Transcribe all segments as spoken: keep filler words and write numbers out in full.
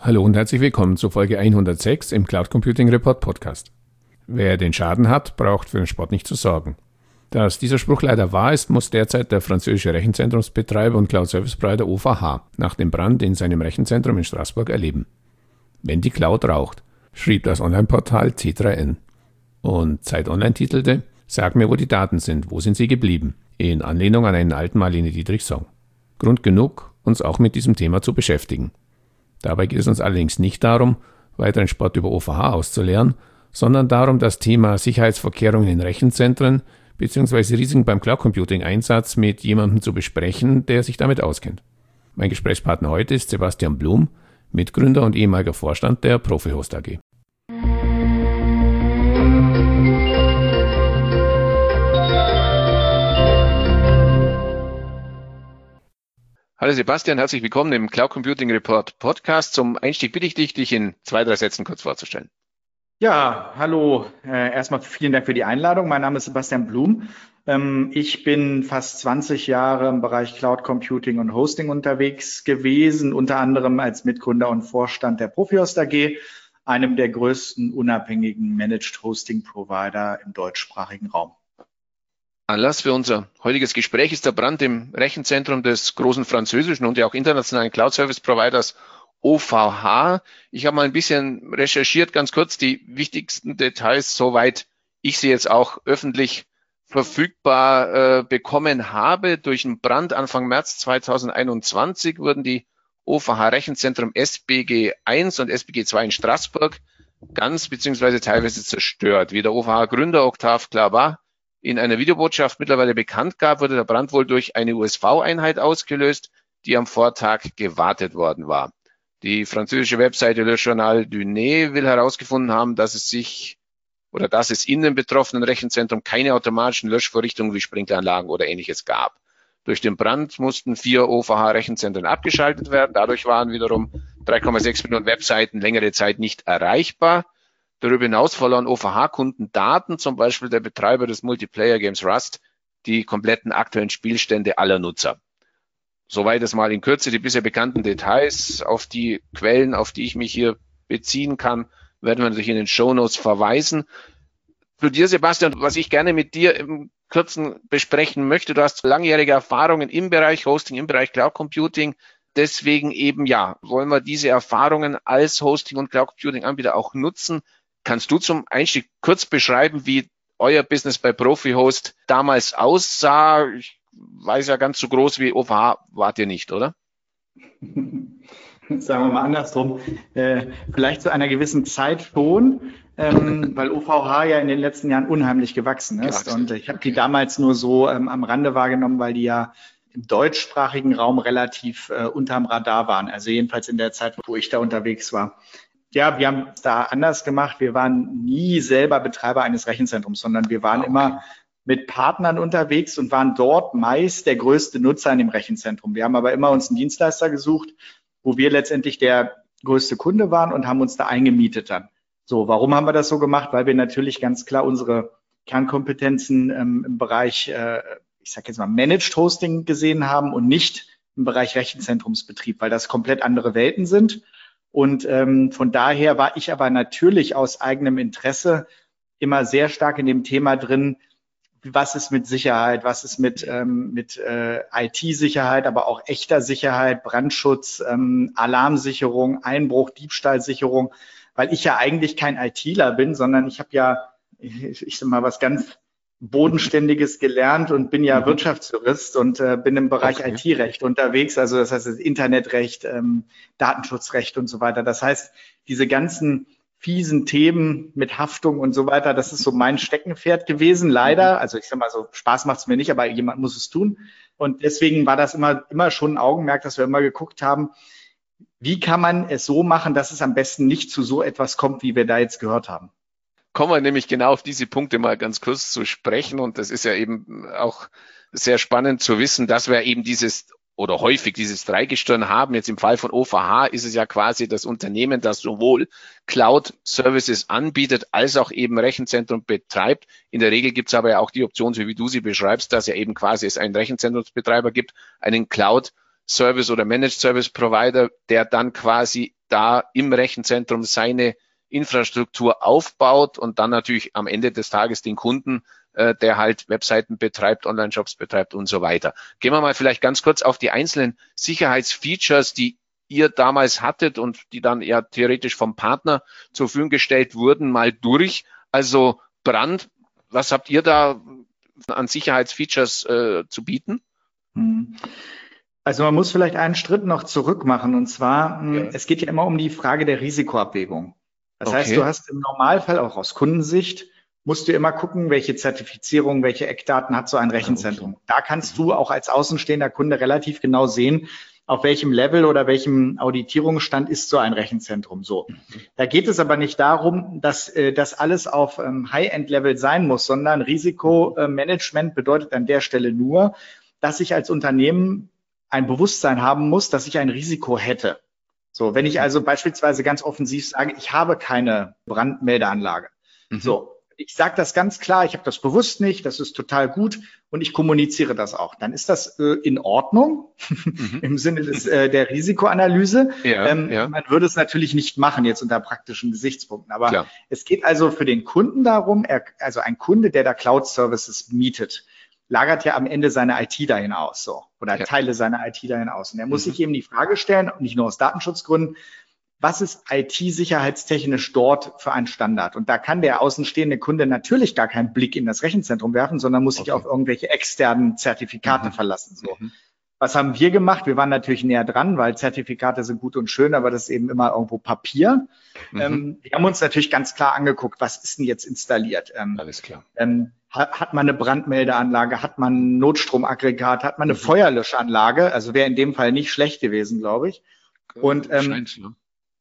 Hallo und herzlich willkommen zu Folge hundertsechs im Cloud Computing Report Podcast. Wer den Schaden hat, braucht für den Spott nicht zu sorgen. Dass dieser Spruch leider wahr ist, muss derzeit der französische Rechenzentrumsbetreiber und Cloud Service Provider O V H nach dem Brand in seinem Rechenzentrum in Straßburg erleben. Wenn die Cloud raucht, schrieb das Online-Portal T drei N. Und Zeit Online titelte: Sag mir, wo die Daten sind, wo sind sie geblieben? In Anlehnung an einen alten Marlene Dietrich-Song. Grund genug, uns auch mit diesem Thema zu beschäftigen. Dabei geht es uns allerdings nicht darum, weiteren Spott über O V H auszuleeren, sondern darum, das Thema Sicherheitsvorkehrungen in Rechenzentren bzw. Risiken beim Cloud-Computing-Einsatz mit jemandem zu besprechen, der sich damit auskennt. Mein Gesprächspartner heute ist Sebastian Blum, Mitgründer und ehemaliger Vorstand der Profihost A G. Hallo Sebastian, herzlich willkommen im Cloud Computing Report Podcast. Zum Einstieg bitte ich dich, dich in zwei, drei Sätzen kurz vorzustellen. Ja, hallo. Äh, erstmal vielen Dank für die Einladung. Mein Name ist Sebastian Blum. Ähm, ich bin fast zwanzig Jahre im Bereich Cloud Computing und Hosting unterwegs gewesen, unter anderem als Mitgründer und Vorstand der Profihost A G, einem der größten unabhängigen Managed Hosting Provider im deutschsprachigen Raum. Anlass für unser heutiges Gespräch ist der Brand im Rechenzentrum des großen französischen und ja auch internationalen Cloud Service Providers O V H. Ich habe mal ein bisschen recherchiert, ganz kurz die wichtigsten Details, soweit ich sie jetzt auch öffentlich verfügbar äh, bekommen habe. Durch einen Brand Anfang März zweitausendeinundzwanzig wurden die O V H Rechenzentrum S B G eins und S B G zwei in Straßburg ganz bzw. teilweise zerstört. Wie der O V H-Gründer Octave Clabat in einer Videobotschaft mittlerweile bekannt gab, wurde der Brand wohl durch eine U S V-Einheit ausgelöst, die am Vortag gewartet worden war. Die französische Webseite Le Journal du Nez will herausgefunden haben, dass es sich oder dass es in dem betroffenen Rechenzentrum keine automatischen Löschvorrichtungen wie Sprinkleranlagen oder ähnliches gab. Durch den Brand mussten vier O V H-Rechenzentren abgeschaltet werden. Dadurch waren wiederum drei Komma sechs Millionen Webseiten längere Zeit nicht erreichbar. Darüber hinaus verloren O V H-Kunden Daten, zum Beispiel der Betreiber des Multiplayer-Games Rust, die kompletten aktuellen Spielstände aller Nutzer. Soweit es mal in Kürze die bisher bekannten Details. Auf die Quellen, auf die ich mich hier beziehen kann, werden wir natürlich in den Shownotes verweisen. Zu dir, Sebastian, was ich gerne mit dir im Kurzen besprechen möchte, du hast langjährige Erfahrungen im Bereich Hosting, im Bereich Cloud Computing. Deswegen eben, ja, wollen wir diese Erfahrungen als Hosting- und Cloud Computing-Anbieter auch nutzen. Kannst du zum Einstieg kurz beschreiben, wie euer Business bei Profihost damals aussah? Ich weiß ja, ganz so groß wie O V H wart ihr nicht, oder? Sagen wir mal andersrum. Äh, vielleicht zu einer gewissen Zeit schon, ähm, weil O V H ja in den letzten Jahren unheimlich gewachsen ist. Gewachsen. Und ich habe die damals nur so ähm, am Rande wahrgenommen, weil die ja im deutschsprachigen Raum relativ äh, unterm Radar waren. Also jedenfalls in der Zeit, wo ich da unterwegs war. Ja, wir haben es da anders gemacht. Wir waren nie selber Betreiber eines Rechenzentrums, sondern wir waren okay. immer mit Partnern unterwegs und waren dort meist der größte Nutzer in dem Rechenzentrum. Wir haben aber immer uns einen Dienstleister gesucht, wo wir letztendlich der größte Kunde waren und haben uns da eingemietet dann. So, warum haben wir das so gemacht? Weil wir natürlich ganz klar unsere Kernkompetenzen ähm, im Bereich, äh, ich sage jetzt mal Managed Hosting gesehen haben und nicht im Bereich Rechenzentrumsbetrieb, weil das komplett andere Welten sind. Und ähm, von daher war ich aber natürlich aus eigenem Interesse immer sehr stark in dem Thema drin, was ist mit Sicherheit, was ist mit, ähm, mit äh, I T-Sicherheit, aber auch echter Sicherheit, Brandschutz, ähm, Alarmsicherung, Einbruch, Diebstahlsicherung, weil ich ja eigentlich kein ITler bin, sondern ich habe ja, ich, ich sag mal, was ganz Bodenständiges gelernt und bin ja mhm. Wirtschaftsjurist und äh, bin im Bereich okay. I T-Recht unterwegs, also das heißt das Internetrecht, ähm, Datenschutzrecht und so weiter. Das heißt, diese ganzen fiesen Themen mit Haftung und so weiter, das ist so mein Steckenpferd gewesen, leider. Also ich sag mal so, Spaß macht es mir nicht, aber jemand muss es tun. Und deswegen war das immer, immer schon ein Augenmerk, dass wir immer geguckt haben, wie kann man es so machen, dass es am besten nicht zu so etwas kommt, wie wir da jetzt gehört haben. Kommen wir nämlich genau auf diese Punkte mal ganz kurz zu sprechen. Und das ist ja eben auch sehr spannend zu wissen, dass wir eben dieses oder häufig dieses Dreigestirn haben. Jetzt im Fall von O V H ist es ja quasi das Unternehmen, das sowohl Cloud-Services anbietet, als auch eben Rechenzentrum betreibt. In der Regel gibt es aber ja auch die Option, so wie du sie beschreibst, dass ja eben quasi es einen Rechenzentrumsbetreiber gibt, einen Cloud-Service oder Managed Service Provider, der dann quasi da im Rechenzentrum seine Infrastruktur aufbaut und dann natürlich am Ende des Tages den Kunden, äh, der halt Webseiten betreibt, Online-Shops betreibt und so weiter. Gehen wir mal vielleicht ganz kurz auf die einzelnen Sicherheitsfeatures, die ihr damals hattet und die dann ja theoretisch vom Partner zur Verfügung gestellt wurden, mal durch. Also Brand, was habt ihr da an Sicherheitsfeatures äh, zu bieten? Also man muss vielleicht einen Schritt noch zurück machen, und zwar, Ja. es geht ja immer um die Frage der Risikoabwägung. Das Okay. heißt, du hast im Normalfall auch aus Kundensicht, musst du immer gucken, welche Zertifizierung, welche Eckdaten hat so ein Rechenzentrum. Okay. Da kannst du auch als außenstehender Kunde relativ genau sehen, auf welchem Level oder welchem Auditierungsstand ist so ein Rechenzentrum. So. Da geht es aber nicht darum, dass äh, das alles auf ähm, High-End-Level sein muss, sondern Risikomanagement bedeutet an der Stelle nur, dass ich als Unternehmen ein Bewusstsein haben muss, dass ich ein Risiko hätte. So, wenn ich also beispielsweise ganz offensiv sage, ich habe keine Brandmeldeanlage. Mhm. So, ich sage das ganz klar, ich habe das bewusst nicht, das ist total gut und ich kommuniziere das auch. Dann ist das äh, in Ordnung mhm. im Sinne des, äh, der Risikoanalyse. Ja, ähm, ja. Man würde es natürlich nicht machen jetzt unter praktischen Gesichtspunkten, aber Klar. Es geht also für den Kunden darum, er, also ein Kunde, der da Cloud-Services mietet, lagert ja am Ende seine I T dahin aus, so, oder ja. Teile seiner I T dahin aus. Und er muss mhm. sich eben die Frage stellen, nicht nur aus Datenschutzgründen, was ist I T-sicherheitstechnisch dort für ein Standard? Und da kann der außenstehende Kunde natürlich gar keinen Blick in das Rechenzentrum werfen, sondern muss sich okay. auf irgendwelche externen Zertifikate mhm. verlassen. So. Mhm. Was haben wir gemacht? Wir waren natürlich näher dran, weil Zertifikate sind gut und schön, aber das ist eben immer irgendwo Papier. Mhm. Ähm, wir haben uns natürlich ganz klar angeguckt, was ist denn jetzt installiert? Ähm, Alles klar. Ähm, hat, hat man eine Brandmeldeanlage, hat man ein Notstromaggregat, hat man eine mhm. Feuerlöschanlage? Also wäre in dem Fall nicht schlecht gewesen, glaube ich. Und ähm, Scheint, ja.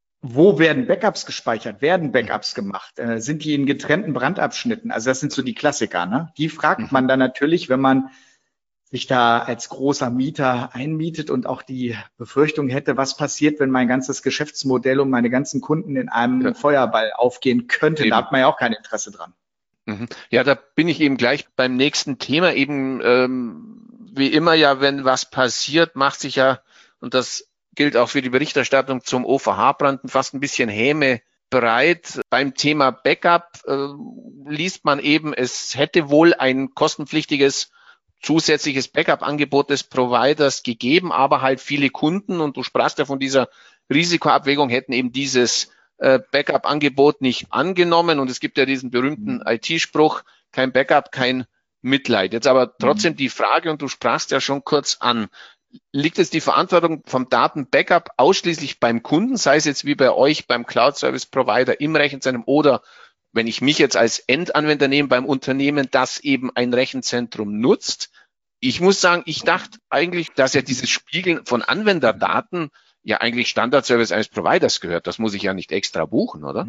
Wo werden Backups gespeichert? Werden Backups gemacht? Äh, sind die in getrennten Brandabschnitten? Also das sind so die Klassiker, ne? Die fragt mhm. man dann natürlich, wenn man sich da als großer Mieter einmietet und auch die Befürchtung hätte, was passiert, wenn mein ganzes Geschäftsmodell und meine ganzen Kunden in einem ja. Feuerball aufgehen könnte. Eben. Da hat man ja auch kein Interesse dran. Mhm. Ja, da bin ich eben gleich beim nächsten Thema. Eben ähm, wie immer ja, wenn was passiert, macht sich ja, und das gilt auch für die Berichterstattung zum O V H-Brand, fast ein bisschen Häme breit. Beim Thema Backup äh, liest man eben, es hätte wohl ein kostenpflichtiges zusätzliches Backup-Angebot des Providers gegeben, aber halt viele Kunden, und du sprachst ja von dieser Risikoabwägung, hätten eben dieses äh, Backup-Angebot nicht angenommen. Und es gibt ja diesen berühmten mhm. I T-Spruch, kein Backup, kein Mitleid. Jetzt aber trotzdem mhm. die Frage, und du sprachst ja schon kurz an, liegt es die Verantwortung vom Daten-Backup ausschließlich beim Kunden, sei es jetzt wie bei euch beim Cloud-Service-Provider im Rechenzentrum oder wenn ich mich jetzt als Endanwender nehme beim Unternehmen, das eben ein Rechenzentrum nutzt? Ich muss sagen, ich dachte eigentlich, dass ja dieses Spiegeln von Anwenderdaten ja eigentlich Standardservice eines Providers gehört. Das muss ich ja nicht extra buchen, oder?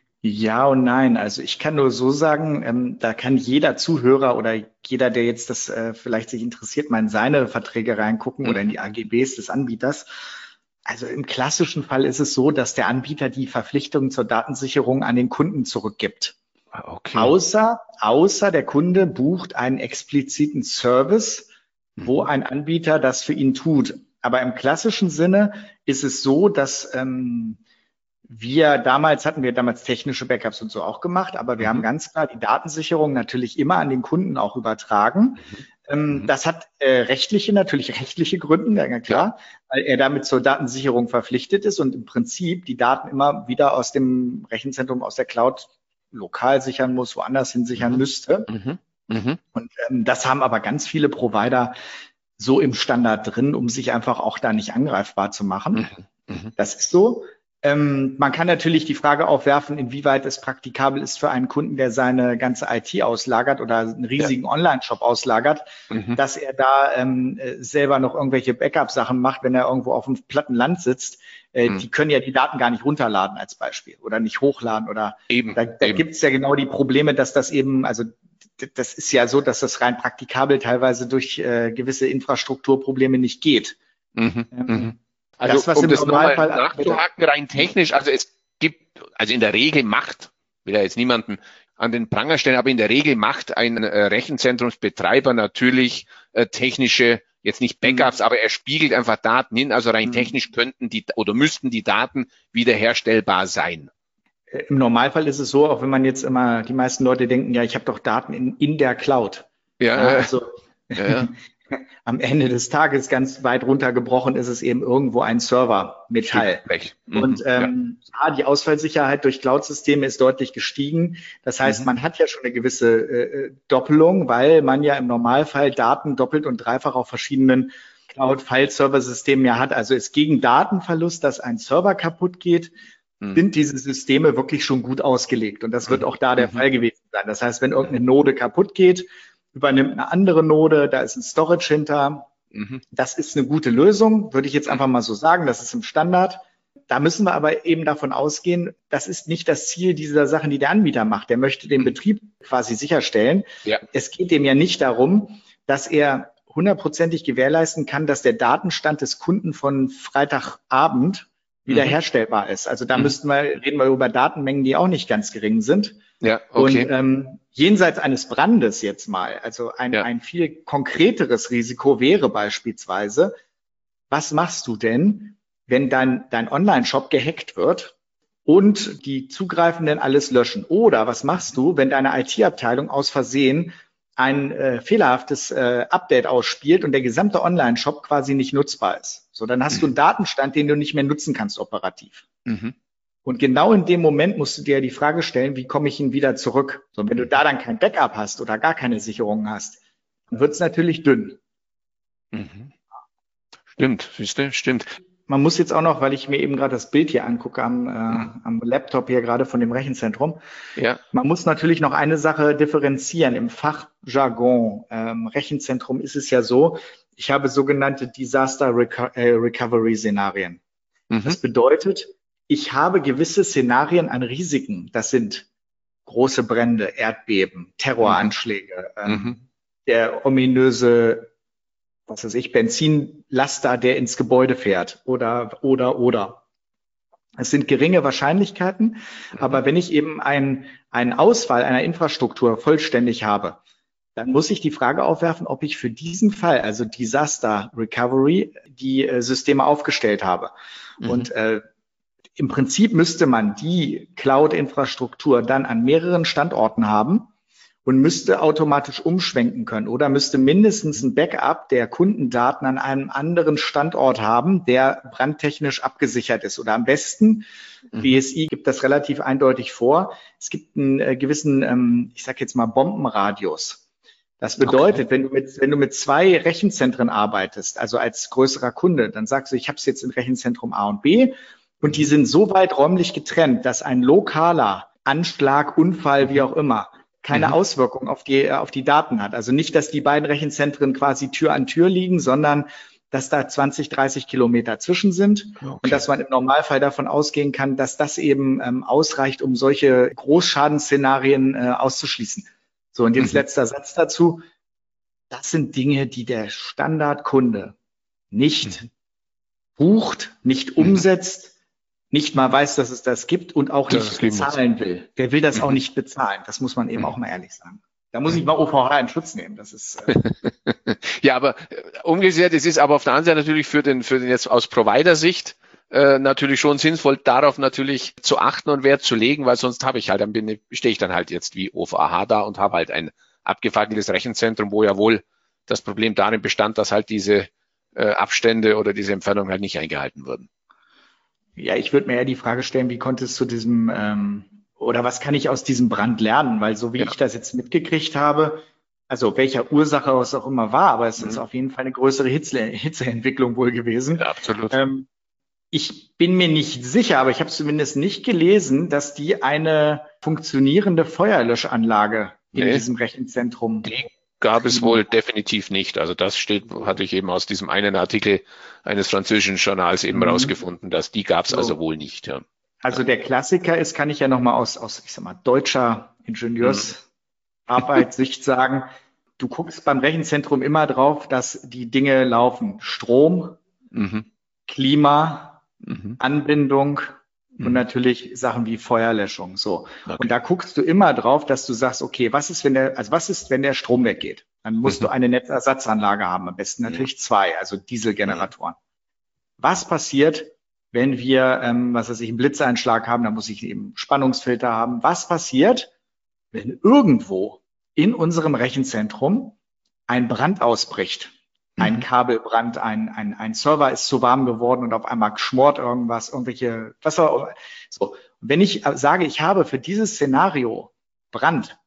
Ja und nein. Also ich kann nur so sagen, ähm, da kann jeder Zuhörer oder jeder, der jetzt das äh, vielleicht sich interessiert, mal in seine Verträge reingucken mhm. oder in die A G Bs des Anbieters. Also im klassischen Fall ist es so, dass der Anbieter die Verpflichtung zur Datensicherung an den Kunden zurückgibt. Okay. Außer, außer der Kunde bucht einen expliziten Service, mhm. wo ein Anbieter das für ihn tut. Aber im klassischen Sinne ist es so, dass ähm, wir damals, hatten wir damals technische Backups und so auch gemacht, aber wir mhm. haben ganz klar die Datensicherung natürlich immer an den Kunden auch übertragen. Mhm. Ähm, mhm. Das hat äh, rechtliche, natürlich rechtliche Gründe, ja klar, weil er damit zur Datensicherung verpflichtet ist und im Prinzip die Daten immer wieder aus dem Rechenzentrum, aus der Cloud lokal sichern muss, woanders hin sichern mhm. müsste. Mhm. Mhm. Und ähm, das haben aber ganz viele Provider so im Standard drin, um sich einfach auch da nicht angreifbar zu machen. Mhm. Mhm. Das ist so. Ähm, man kann natürlich die Frage aufwerfen, inwieweit es praktikabel ist für einen Kunden, der seine ganze I T auslagert oder einen riesigen ja. Online-Shop auslagert, mhm. dass er da ähm, selber noch irgendwelche Backup-Sachen macht, wenn er irgendwo auf einem platten Land sitzt. Äh, mhm. Die können ja die Daten gar nicht runterladen als Beispiel oder nicht hochladen. Oder eben, da, da gibt es ja genau die Probleme, dass das eben, also das ist ja so, dass das rein praktikabel teilweise durch äh, gewisse Infrastrukturprobleme nicht geht. Mhm. Ähm, mhm. Also das, was um das nochmal nachzuhaken, rein technisch, also es gibt, also in der Regel macht, will ja jetzt niemanden an den Pranger stellen, aber in der Regel macht ein äh, Rechenzentrumsbetreiber natürlich äh, technische jetzt nicht Backups, mhm. aber er spiegelt einfach Daten hin. Also rein mhm. technisch könnten die oder müssten die Daten wiederherstellbar sein. Im Normalfall ist es so, auch wenn man jetzt immer, die meisten Leute denken, ja, ich habe doch Daten in, in der Cloud. Ja, ja also ja, ja. am Ende des Tages ganz weit runtergebrochen ist es eben irgendwo ein Server, Metall. Mhm, und ähm, ja. ja, die Ausfallsicherheit durch Cloud-Systeme ist deutlich gestiegen. Das heißt, mhm. man hat ja schon eine gewisse äh, Doppelung, weil man ja im Normalfall Daten doppelt und dreifach auf verschiedenen Cloud-File-Server-Systemen ja hat. Also ist gegen Datenverlust, dass ein Server kaputt geht, mhm. sind diese Systeme wirklich schon gut ausgelegt. Und das wird auch da der mhm. Fall gewesen sein. Das heißt, wenn irgendeine Node kaputt geht, übernimmt eine andere Node, da ist ein Storage hinter. Mhm. Das ist eine gute Lösung, würde ich jetzt einfach mal so sagen. Das ist im Standard. Da müssen wir aber eben davon ausgehen, das ist nicht das Ziel dieser Sachen, die der Anbieter macht. Der möchte den Betrieb quasi sicherstellen. Ja. Es geht dem ja nicht darum, dass er hundertprozentig gewährleisten kann, dass der Datenstand des Kunden von Freitagabend wiederherstellbar ist. Also da mhm. müssten wir, reden wir über Datenmengen, die auch nicht ganz gering sind. Ja, okay. Und ähm, jenseits eines Brandes jetzt mal, also ein, ja. ein viel konkreteres Risiko wäre beispielsweise, was machst du denn, wenn dein, dein Online-Shop gehackt wird und die Zugreifenden alles löschen? Oder was machst du, wenn deine I T-Abteilung aus Versehen ein äh, fehlerhaftes äh, Update ausspielt und der gesamte Online-Shop quasi nicht nutzbar ist? So, dann hast mhm. du einen Datenstand, den du nicht mehr nutzen kannst operativ. Mhm. Und genau in dem Moment musst du dir die Frage stellen, wie komme ich ihn wieder zurück? So, wenn du da dann kein Backup hast oder gar keine Sicherungen hast, dann wird es natürlich dünn. Mhm. Stimmt, siehst du, stimmt. Man muss jetzt auch noch, weil ich mir eben gerade das Bild hier angucke am, äh, am Laptop hier gerade von dem Rechenzentrum, ja. man muss natürlich noch eine Sache differenzieren. Im Fachjargon ähm, Rechenzentrum ist es ja so, ich habe sogenannte Disaster Reco- äh, Recovery Szenarien. Mhm. Das bedeutet, ich habe gewisse Szenarien an Risiken. Das sind große Brände, Erdbeben, Terroranschläge, mhm. ähm, der ominöse, was weiß ich, Benzinlaster, der ins Gebäude fährt oder, oder, oder. Es sind geringe Wahrscheinlichkeiten, mhm. aber wenn ich eben ein, einen Ausfall einer Infrastruktur vollständig habe, dann muss ich die Frage aufwerfen, ob ich für diesen Fall, also Disaster Recovery, die äh, Systeme aufgestellt habe. Mhm. Und äh, im Prinzip müsste man die Cloud-Infrastruktur dann an mehreren Standorten haben und müsste automatisch umschwenken können oder müsste mindestens ein Backup der Kundendaten an einem anderen Standort haben, der brandtechnisch abgesichert ist. Oder am besten, mhm. B S I gibt das relativ eindeutig vor, es gibt einen äh, gewissen, ähm, ich sage jetzt mal Bombenradius. Das bedeutet, okay. wenn du mit wenn du mit zwei Rechenzentren arbeitest, also als größerer Kunde, dann sagst du, ich habe es jetzt in Rechenzentrum A und B, und die sind so weit räumlich getrennt, dass ein lokaler Anschlag, Unfall, wie auch immer, keine mhm. Auswirkung auf die, auf die Daten hat. Also nicht, dass die beiden Rechenzentren quasi Tür an Tür liegen, sondern dass da zwanzig, dreißig Kilometer zwischen sind okay. und dass man im Normalfall davon ausgehen kann, dass das eben ähm, ausreicht, um solche Großschadensszenarien äh, auszuschließen. So, und jetzt mhm. letzter Satz dazu. Das sind Dinge, die der Standardkunde nicht mhm. bucht, nicht umsetzt, nicht mal weiß, dass es das gibt und auch nicht bezahlen will. Der will das mhm. auch nicht bezahlen. Das muss man eben mhm. auch mal ehrlich sagen. Da muss ich mal O V H in Schutz nehmen. Das ist äh ja, aber äh, umgekehrt, es ist aber auf der anderen Seite natürlich für den für den jetzt aus Provider-Sicht äh, natürlich schon sinnvoll, darauf natürlich zu achten und Wert zu legen, weil sonst habe ich halt, dann bin stehe ich dann halt jetzt wie O V H da und habe halt ein abgefackeltes Rechenzentrum, wo ja wohl das Problem darin bestand, dass halt diese äh, Abstände oder diese Entfernungen halt nicht eingehalten wurden. Ja, ich würde mir eher die Frage stellen, wie konnte es zu diesem, ähm, oder was kann ich aus diesem Brand lernen? Weil so wie ja. ich das jetzt mitgekriegt habe, also welcher Ursache es auch immer war, aber es mhm. ist auf jeden Fall eine größere Hitze, Hitzeentwicklung wohl gewesen. Ja, absolut. Ähm, ich bin mir nicht sicher, aber ich habe zumindest nicht gelesen, dass die eine funktionierende Feuerlöschanlage in nee. diesem Rechenzentrum die gab es wohl definitiv nicht. Also das steht, hatte ich eben aus diesem einen Artikel eines französischen Journals eben mhm. rausgefunden, dass die gab es so. also wohl nicht. Ja. Also der Klassiker ist, kann ich ja nochmal aus, aus, ich sag mal, deutscher Ingenieursarbeit-Sicht sagen, du guckst beim Rechenzentrum immer drauf, dass die Dinge laufen. Strom, mhm. Klima, mhm. Anbindung und natürlich Sachen wie Feuerlöschung, so. Okay. Und da guckst du immer drauf, dass du sagst, okay, was ist, wenn der, also was ist, wenn der Strom weggeht? Dann musst Mhm. du eine Netzersatzanlage haben, am besten natürlich zwei, also Dieselgeneratoren. Was passiert, wenn wir, ähm, was weiß ich, einen Blitzeinschlag haben, dann muss ich eben Spannungsfilter haben. Was passiert, wenn irgendwo in unserem Rechenzentrum ein Brand ausbricht? Ein Mhm. Kabelbrand, ein, ein, ein Server ist zu warm geworden und auf einmal schmort irgendwas, irgendwelche, was auch immer. So. Und wenn ich sage, ich habe für dieses Szenario Brand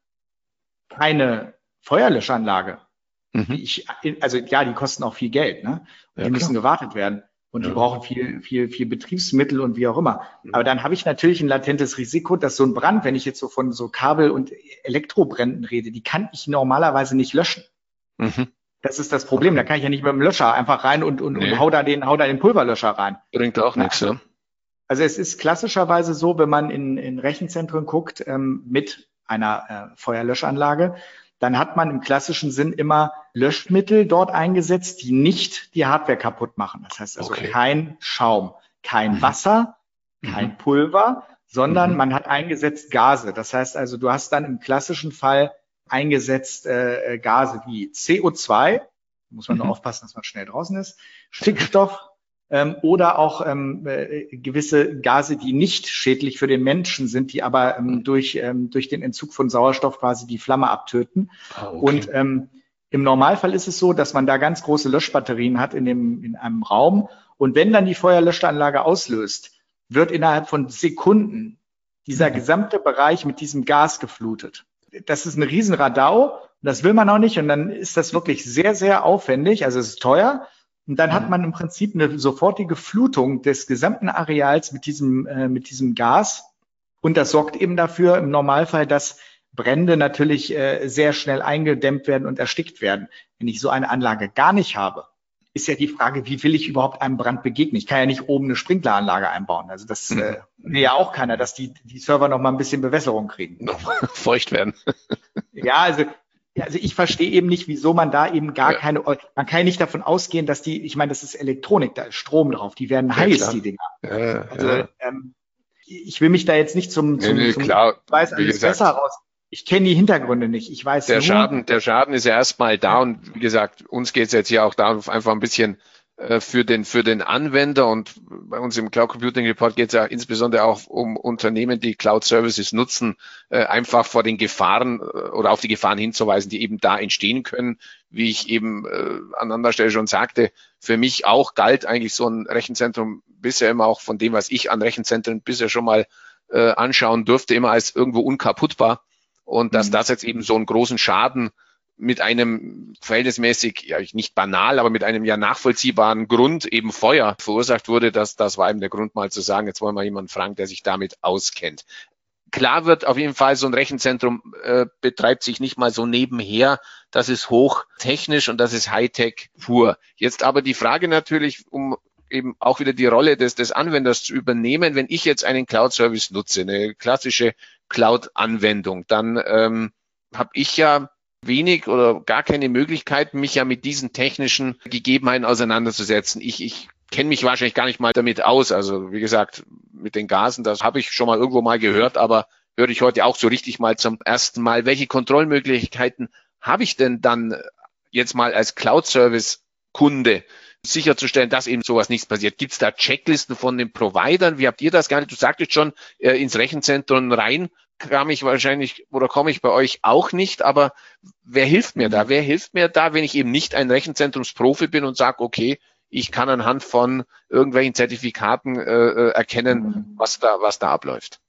keine Feuerlöschanlage, Mhm. die ich, also ja, die kosten auch viel Geld, ne? Und Ja, die müssen klar. gewartet werden. Und die Ja. brauchen viel, viel, viel Betriebsmittel und wie auch immer. Aber dann habe ich natürlich ein latentes Risiko, dass so ein Brand, wenn ich jetzt so von so Kabel- und Elektrobränden rede, die kann ich normalerweise nicht löschen. Mhm. Das ist das Problem. Da kann ich ja nicht mit dem Löscher einfach rein und, und, Nee. und hau da den, hau da den Pulverlöscher rein. Bringt auch Na, nichts, also, ja. also es ist klassischerweise so, wenn man in, in Rechenzentren guckt, ähm, mit einer äh, Feuerlöschanlage, dann hat man im klassischen Sinn immer Löschmittel dort eingesetzt, die nicht die Hardware kaputt machen. Das heißt also Okay. kein Schaum, kein Mhm. Wasser, Mhm. kein Pulver, sondern Mhm. man hat eingesetzt Gase. Das heißt also, du hast dann im klassischen Fall eingesetzt äh, äh, Gase wie C O zwei, muss man nur Mhm. aufpassen, dass man schnell draußen ist, Stickstoff, ähm, oder auch ähm, äh, gewisse Gase, die nicht schädlich für den Menschen sind, die aber ähm, durch, ähm, durch den Entzug von Sauerstoff quasi die Flamme abtöten. Ah, okay. Und ähm, im Normalfall ist es so, dass man da ganz große Löschbatterien hat in, dem, in einem Raum. Und wenn dann die Feuerlöschanlage auslöst, wird innerhalb von Sekunden dieser Mhm. gesamte Bereich mit diesem Gas geflutet. Das ist ein riesen Radau. Das will man auch nicht. Und dann ist das wirklich sehr, sehr aufwendig. Also es ist teuer. Und dann hat man im Prinzip eine sofortige Flutung des gesamten Areals mit diesem, äh, mit diesem Gas. Und das sorgt eben dafür im Normalfall, dass Brände natürlich äh, sehr schnell eingedämmt werden und erstickt werden. Wenn ich so eine Anlage gar nicht habe, ist ja die Frage, wie will ich überhaupt einem Brand begegnen? Ich kann ja nicht oben eine Sprinkleranlage einbauen. Also das Mhm. äh, will ja auch keiner, dass die, die Server noch mal ein bisschen Bewässerung kriegen. Noch feucht werden. Ja, also ja, also ich verstehe eben nicht, wieso man da eben gar Ja. keine, man kann ja nicht davon ausgehen, dass die, ich meine, das ist Elektronik, da ist Strom drauf, die werden Ja, heiß, klar. die Dinger. Ja, Also ja. ähm, ich will mich da jetzt nicht zum, Nee, zum, nee, zum klar. ich weiß Wie alles gesagt, besser raus. Ich kenne die Hintergründe nicht. Ich weiß der nur, Schaden, der Schaden ist ja erstmal da und wie gesagt, uns geht es jetzt hier auch darum, einfach ein bisschen äh, für den für den Anwender und bei uns im Cloud Computing Report geht es ja insbesondere auch um Unternehmen, die Cloud Services nutzen, äh, einfach vor den Gefahren äh, oder auf die Gefahren hinzuweisen, die eben da entstehen können. Wie ich eben äh, an anderer Stelle schon sagte, für mich auch galt eigentlich so ein Rechenzentrum bisher immer auch von dem, was ich an Rechenzentren bisher schon mal äh, anschauen durfte, immer als irgendwo unkaputtbar. Und dass Mhm. das jetzt eben so einen großen Schaden mit einem verhältnismäßig, ja nicht banal, aber mit einem ja nachvollziehbaren Grund eben Feuer verursacht wurde, das, das war eben der Grund mal zu sagen, jetzt wollen wir jemanden fragen, der sich damit auskennt. Klar wird auf jeden Fall, so ein Rechenzentrum äh, betreibt sich nicht mal so nebenher. Das ist hochtechnisch und das ist Hightech pur. Jetzt aber die Frage natürlich, um eben auch wieder die Rolle des, des Anwenders zu übernehmen. Wenn ich jetzt einen Cloud-Service nutze, eine klassische Cloud-Anwendung, dann ähm, habe ich ja wenig oder gar keine Möglichkeit, mich ja mit diesen technischen Gegebenheiten auseinanderzusetzen. Ich, ich kenne mich wahrscheinlich gar nicht mal damit aus. Also wie gesagt, mit den Gasen, das habe ich schon mal irgendwo mal gehört, aber höre ich heute auch so richtig mal zum ersten Mal. Welche Kontrollmöglichkeiten habe ich denn dann jetzt mal als Cloud-Service-Kunde, sicherzustellen, dass eben sowas nichts passiert? Gibt es da Checklisten von den Providern? Wie habt ihr das gar nicht? Du sagtest schon, äh, ins Rechenzentrum rein kam ich wahrscheinlich oder komme ich bei euch auch nicht, aber wer hilft mir da? Wer hilft mir da, wenn ich eben nicht ein Rechenzentrumsprofi bin und sage, okay, ich kann anhand von irgendwelchen Zertifikaten äh, erkennen, was da, was da abläuft?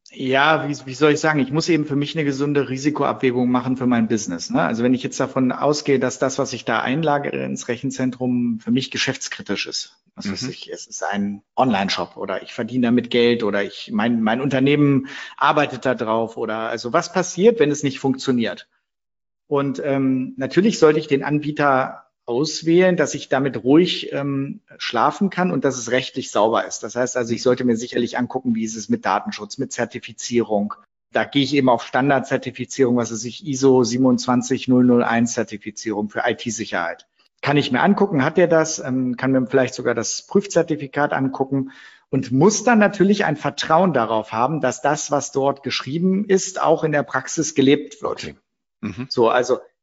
Ja, wie, wie soll ich sagen? Ich muss eben für mich eine gesunde Risikoabwägung machen für mein Business. Ne? Also wenn ich jetzt davon ausgehe, dass das, was ich da einlagere ins Rechenzentrum, für mich geschäftskritisch ist. Was weiß ich, es ist ein Online-Shop oder ich verdiene damit Geld oder ich mein mein Unternehmen arbeitet da drauf oder also was passiert, wenn es nicht funktioniert? Und ähm, natürlich sollte ich den Anbieter auswählen, dass ich damit ruhig ähm, schlafen kann und dass es rechtlich sauber ist. Das heißt also, ich sollte mir sicherlich angucken, wie ist es mit Datenschutz, mit Zertifizierung. Da gehe ich eben auf Standardzertifizierung, was weiß ich, I S O siebenundzwanzig null null eins Zertifizierung für I T-Sicherheit. Kann ich mir angucken, hat der das, ähm, kann mir vielleicht sogar das Prüfzertifikat angucken und muss dann natürlich ein Vertrauen darauf haben, dass das, was dort geschrieben ist, auch in der Praxis gelebt wird. Okay. Mhm. So, also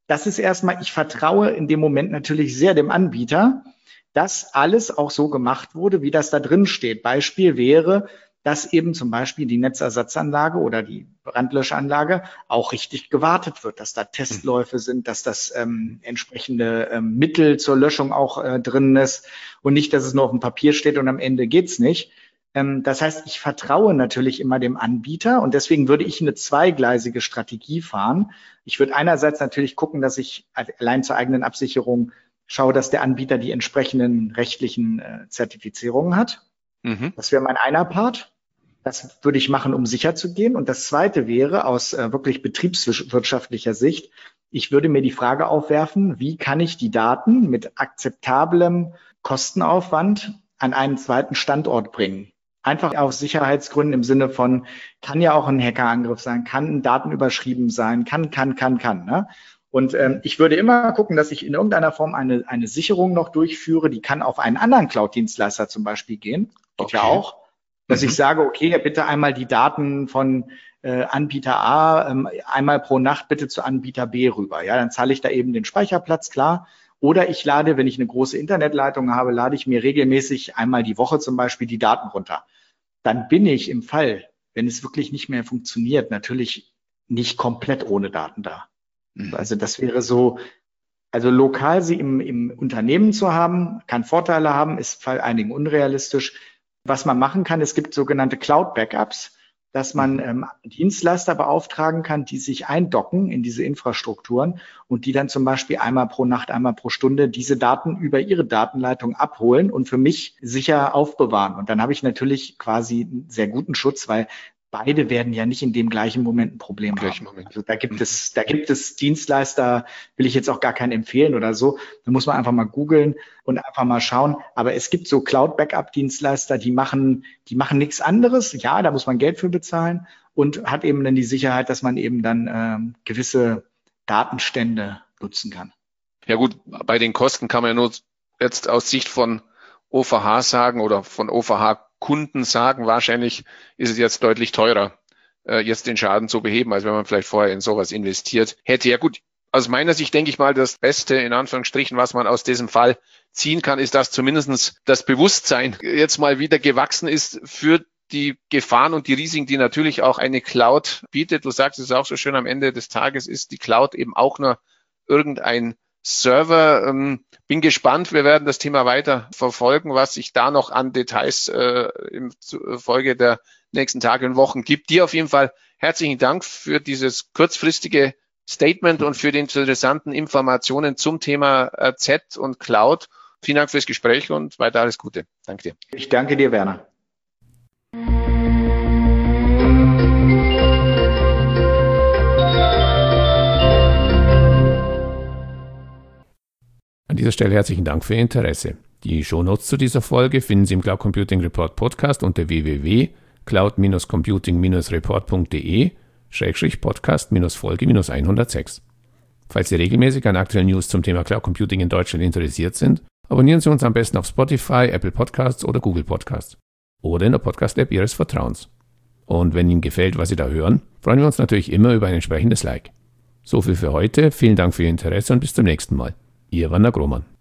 das ist erstmal, ich vertraue in dem Moment natürlich sehr dem Anbieter, dass alles auch so gemacht wurde, wie das da drin steht. Beispiel wäre, dass eben zum Beispiel die Netzersatzanlage oder die Brandlöschanlage auch richtig gewartet wird, dass da Testläufe sind, dass das ähm, entsprechende ähm, Mittel zur Löschung auch äh, drin ist und nicht, dass es nur auf dem Papier steht und am Ende geht's nicht. Ähm, das heißt, ich vertraue natürlich immer dem Anbieter und deswegen würde ich eine zweigleisige Strategie fahren. Ich würde einerseits natürlich gucken, dass ich allein zur eigenen Absicherung schaue, dass der Anbieter die entsprechenden rechtlichen äh, Zertifizierungen hat. Mhm. Das wäre mein einer Part. Das würde ich machen, um sicher zu gehen. Und das zweite wäre aus äh, wirklich betriebswirtschaftlicher Sicht, ich würde mir die Frage aufwerfen, wie kann ich die Daten mit akzeptablem Kostenaufwand an einen zweiten Standort bringen? Einfach aus Sicherheitsgründen im Sinne von, kann ja auch ein Hackerangriff sein, kann ein Daten überschrieben sein, kann, kann, kann, kann. Ne? Und ähm, ich würde immer gucken, dass ich in irgendeiner Form eine, eine Sicherung noch durchführe, die kann auf einen anderen Cloud-Dienstleister zum Beispiel gehen. Geht okay. ja auch. Dass mhm. ich sage, okay, bitte einmal die Daten von äh, Anbieter A ähm, einmal pro Nacht bitte zu Anbieter B rüber. Ja, dann zahle ich da eben den Speicherplatz, klar. Oder ich lade, wenn ich eine große Internetleitung habe, lade ich mir regelmäßig einmal die Woche zum Beispiel die Daten runter. Dann bin ich im Fall, wenn es wirklich nicht mehr funktioniert, natürlich nicht komplett ohne Daten da. Mhm. Also das wäre so, also lokal sie im, im Unternehmen zu haben, kann Vorteile haben, ist bei einigen unrealistisch. Was man machen kann, es gibt sogenannte Cloud-Backups, dass man ähm, Dienstleister beauftragen kann, die sich eindocken in diese Infrastrukturen und die dann zum Beispiel einmal pro Nacht, einmal pro Stunde diese Daten über ihre Datenleitung abholen und für mich sicher aufbewahren. Und dann habe ich natürlich quasi einen sehr guten Schutz, weil beide werden ja nicht in dem gleichen Moment ein Problem haben. Moment. Also da gibt es, da gibt es Dienstleister, will ich jetzt auch gar keinen empfehlen oder so. Da muss man einfach mal googeln und einfach mal schauen. Aber es gibt so Cloud-Backup-Dienstleister, die machen, die machen nichts anderes. Ja, da muss man Geld für bezahlen und hat eben dann die Sicherheit, dass man eben dann ähm, gewisse Datenstände nutzen kann. Ja gut, bei den Kosten kann man ja nur jetzt aus Sicht von O V H sagen oder von O V H Kunden sagen, wahrscheinlich ist es jetzt deutlich teurer, äh, jetzt den Schaden zu beheben, als wenn man vielleicht vorher in sowas investiert hätte. Ja gut, aus meiner Sicht denke ich mal, das Beste in Anführungsstrichen, was man aus diesem Fall ziehen kann, ist, dass zumindest das Bewusstsein jetzt mal wieder gewachsen ist für die Gefahren und die Risiken, die natürlich auch eine Cloud bietet. Du sagst es auch so schön, am Ende des Tages ist die Cloud eben auch nur irgendein Server. Ähm, bin gespannt, wir werden das Thema weiter verfolgen, was sich da noch an Details äh, im Folge der nächsten Tage und Wochen gibt. Dir auf jeden Fall herzlichen Dank für dieses kurzfristige Statement und für die interessanten Informationen zum Thema äh, Z und Cloud. Vielen Dank fürs Gespräch und weiter alles Gute. Danke dir. Ich danke dir, Werner. An dieser Stelle herzlichen Dank für Ihr Interesse. Die Shownotes zu dieser Folge finden Sie im Cloud Computing Report Podcast unter w w w punkt cloud computing report punkt d e schrägstrich podcast Folge hundertsechs. Falls Sie regelmäßig an aktuellen News zum Thema Cloud Computing in Deutschland interessiert sind, abonnieren Sie uns am besten auf Spotify, Apple Podcasts oder Google Podcasts oder in der Podcast-App Ihres Vertrauens. Und wenn Ihnen gefällt, was Sie da hören, freuen wir uns natürlich immer über ein entsprechendes Like. So viel für heute, vielen Dank für Ihr Interesse und bis zum nächsten Mal. Ihr Werner Grohmann.